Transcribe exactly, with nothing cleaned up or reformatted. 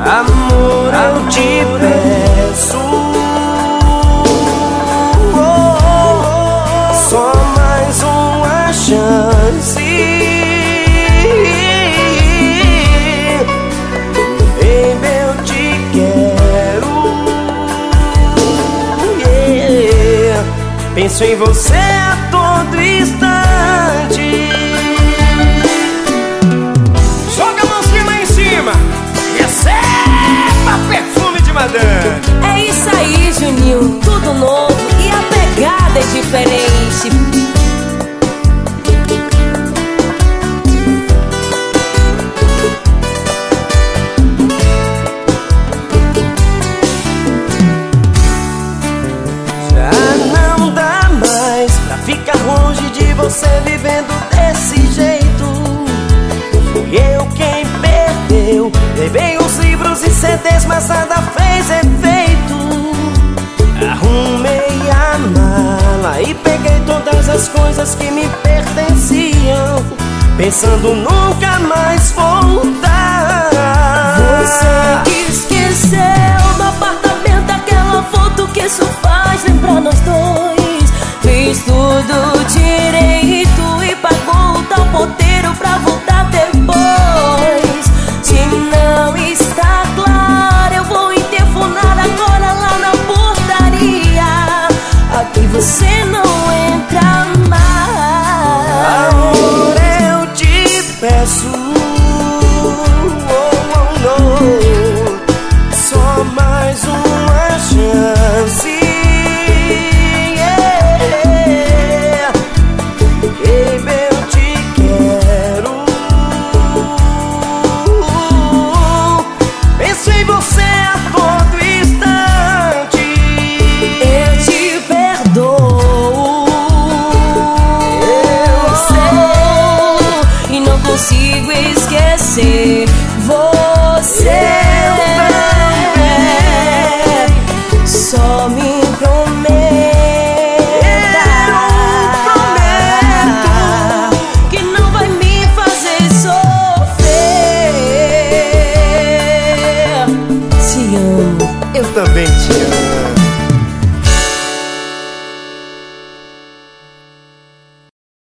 Amor, eu te peço, oh, só mais uma chance. Baby, eu te quero, yeah. Penso em você a todo instante. Joga a mãozinha lá em cima e receba perfume de madame. É isso aí, Juninho, tudo novo e a pegada é diferente. Já não dá mais pra ficar longe de você vivendo desse jeito. Fui eu quem perdeu, levei os livros e C Ds, mas nada fez efeito. Arrumei a mala e peguei todas as coisas que me pertenciam, pensando nunca mais voltar. Você que esqueceu do apartamento aquela foto que isso faz lembrar nós dois. Fez tudo direito e pagou o tal porteiro pra voltar depois. Se não está claro, eu vou interfonar agora lá na portaria. Aqui você não entra mais. Amor, eu te peço, oh, oh, no, só mais uma chance, yeah. Baby, eu te quero, penso em você a todo instante. Eu te perdoo, Eu sei, e não consigo esquecer você. Só me prometa que não vai me fazer sofrer. Te amo. Eu também te amo.